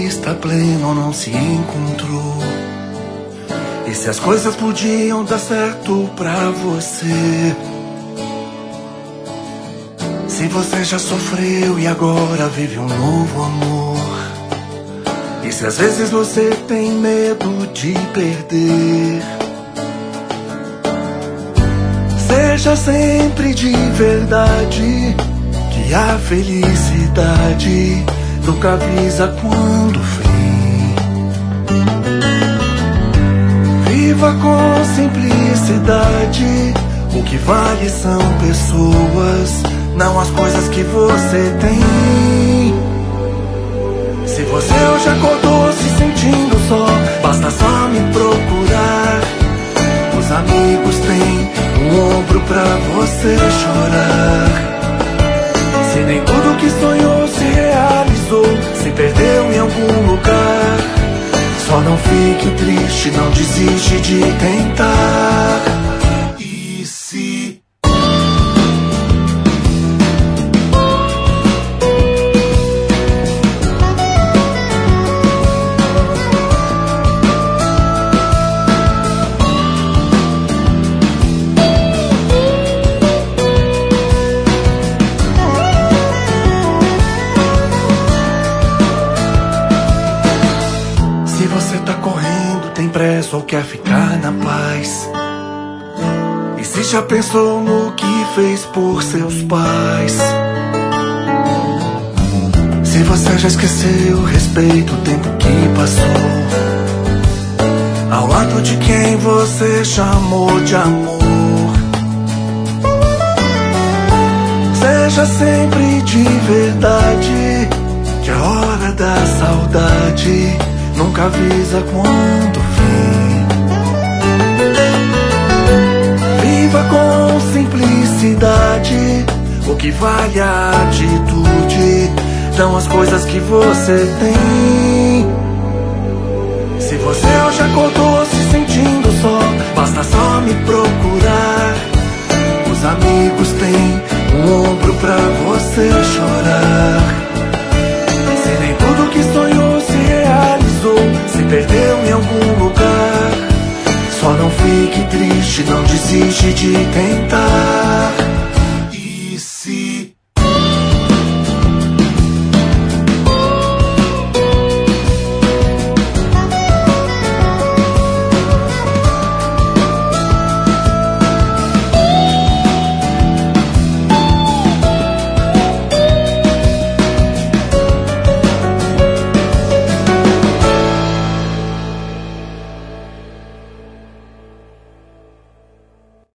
está pleno ou não se encontrou. E se as coisas podiam dar certo pra você. Se você já sofreu e agora vive um novo amor. E se às vezes você tem medo de perder. Seja sempre de verdade, que a felicidade nunca avisa quando vem. Viva com simplicidade, o que vale são pessoas, não as coisas que você tem. Se você hoje acordou se sentindo só, basta só me procurar. Os amigos têm um ombro pra você chorar. Se nem tudo que sonhou se realizou, se perdeu em algum lugar, só não fique triste, não desiste de tentar. E se... Se você tá correndo, tem pressa ou quer ficar na paz? E se já pensou no que fez por seus pais? Se você já esqueceu, respeita o tempo que passou, ao lado de quem você chamou de amor. Seja sempre de verdade, que a hora da saudade nunca avisa quando vem. Viva com simplicidade, o que vale a atitude, são as coisas que você tem. Se você hoje acordou se sentindo só, basta só me procurar. Os amigos têm um ombro pra você chorar. Se nem tudo que sonhou se realizou, se perdeu em algum lugar, só não fique triste, não desiste de tentar.